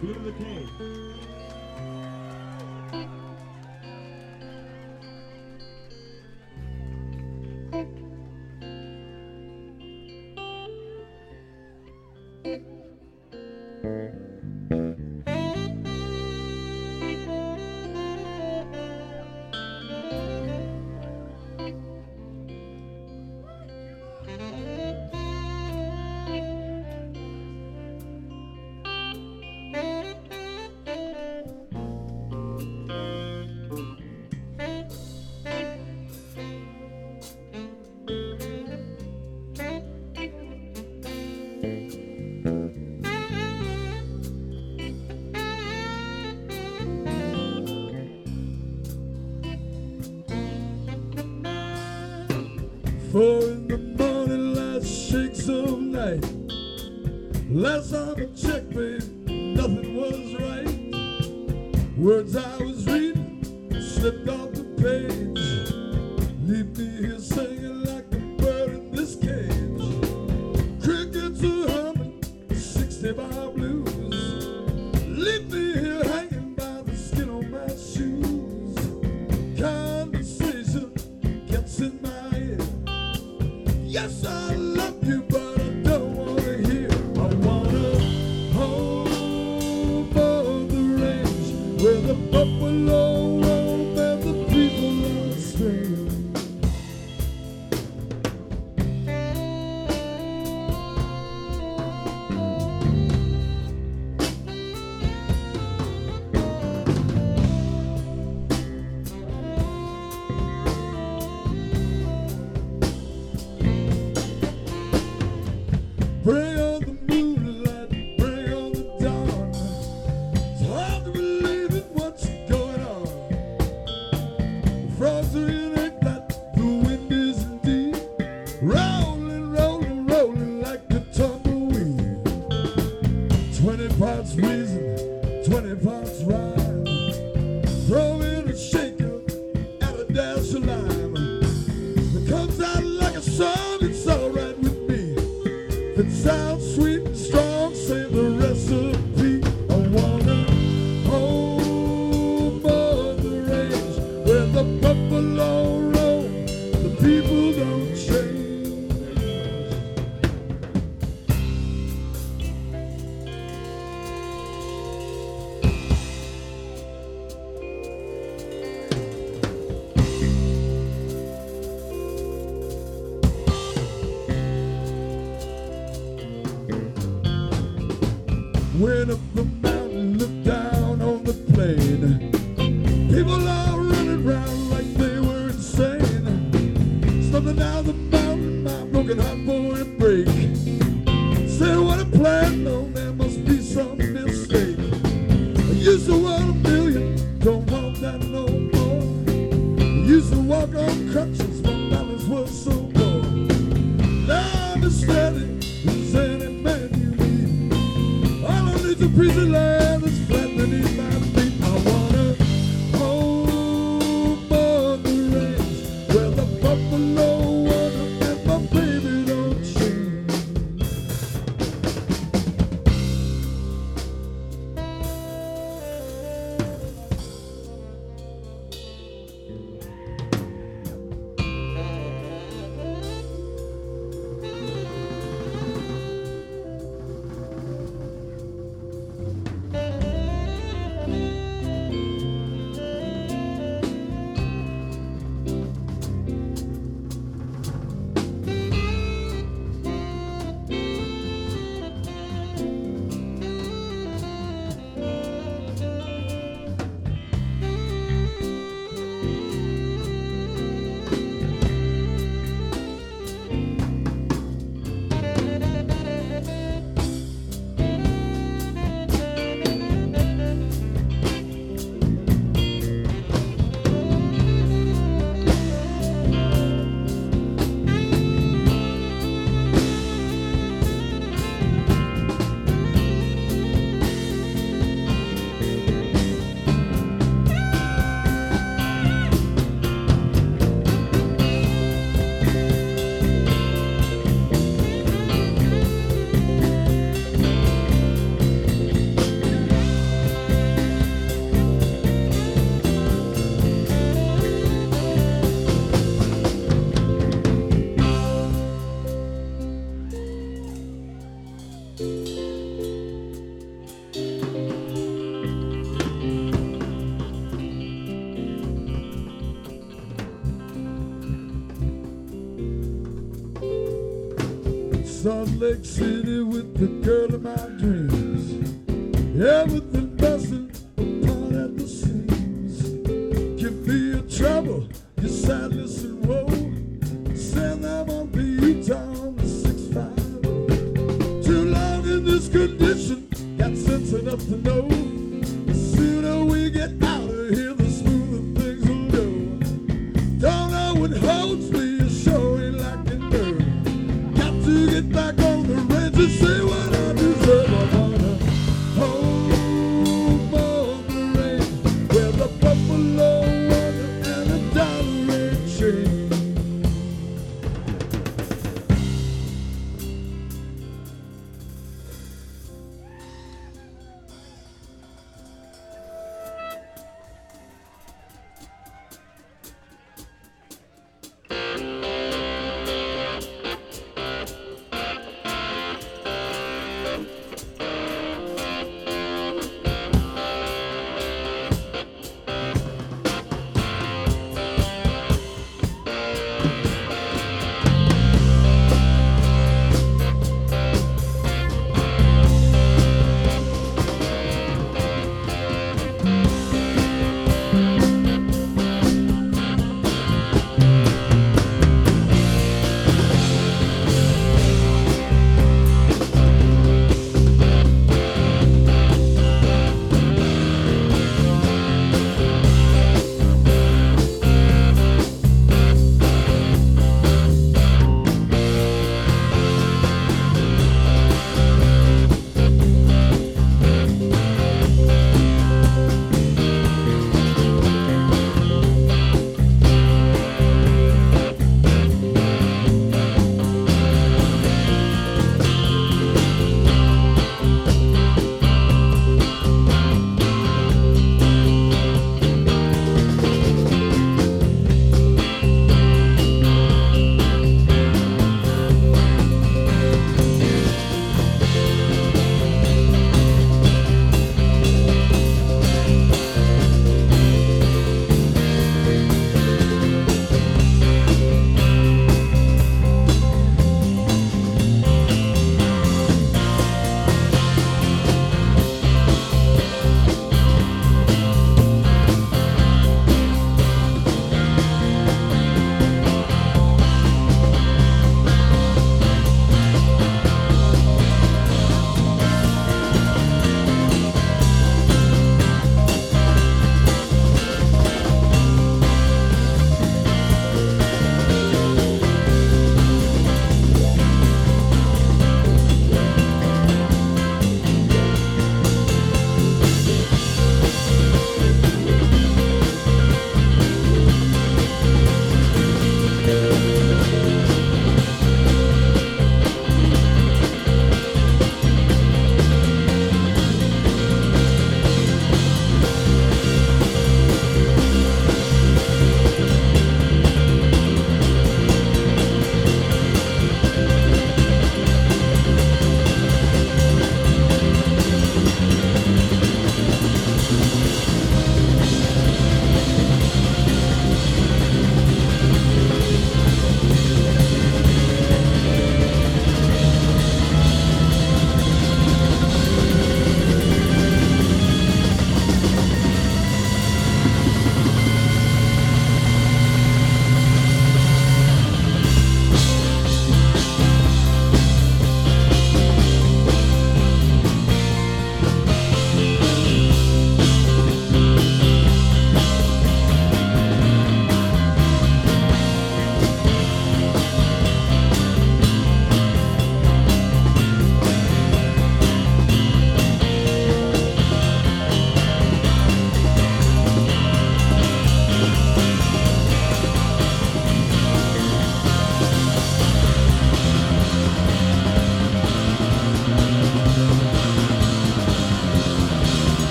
Blue the Cave. Four in the morning, last shakes of night. Last time I checked, babe, nothing was right. Words I was reading slipped off the page. Leave me here singing like a bird in this cage. Crickets are humming 60-mile blues. Leave me here hanging by the skin on my shoes. Conversation gets in my ear. Yes, I love you, but I don't want to hear. I want to home on the range where the buffalo roam and the people are strange. Bring on the moonlight, bring on the dawn. It's hard to believe in what's going on. The frogs are in a glut, the wind is deep. Rolling, rolling, rolling like a tumbleweed. 20 parts reason, 20 parts rhyme. Throw in a shaker and a dash of lime. It comes out like a song, it's alright with me. If it sounds sweet and strong, say the recipe. I wanna home on the range where the buffalo roam, the people don't change. Went up the mountain, looked down on the plain. People are running around like they were insane. Stumbling down the mountain, my broken heart for a break. Said what a plan, no, there must be some mistake. I used to want a million, don't want that no more. I used to walk on crutches, my balance was so poor. Now I'm as steady as any man you need. All I need is a piece of land that's flat beneath my feet. I wanna home on the range where the buffalo water and my baby don't change. Salt Lake City with the girl of my dreams. Everything busting apart at the seams. Give me a trouble, your sadness and woe. Send them on the U-Town 650. Too long in this condition, got sense enough to know. The sooner we get out of here, the smoother things will go. Don't know what holds me, sure ain't like it nerve. Got to get back on the range and say what I deserve. I wanna home on the range where the buffalo water and a dollar and change.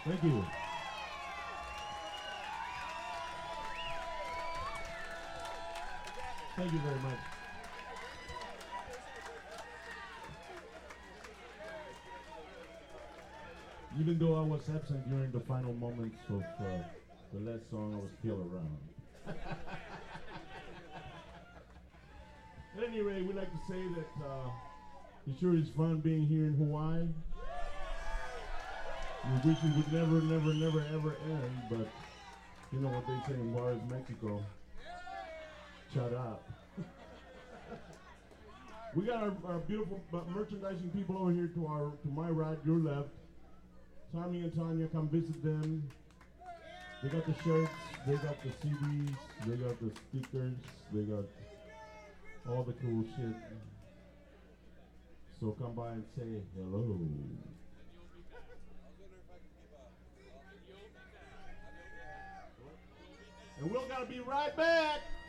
Thank you. Thank you very much. Even though I was absent during the final moments of the last song, I was still around. At any rate, we like to say that it sure is fun being here in Hawaii. We wish it would never, never, never, ever end, but you know what they say in Juarez, Mexico. Shut up. We got our beautiful merchandising people over here to my right, your left. Tommy and Tanya, come visit them. They got the shirts, they got the CDs, they got the stickers, they got all the cool shit. So come by and say hello. And we're gonna be right back.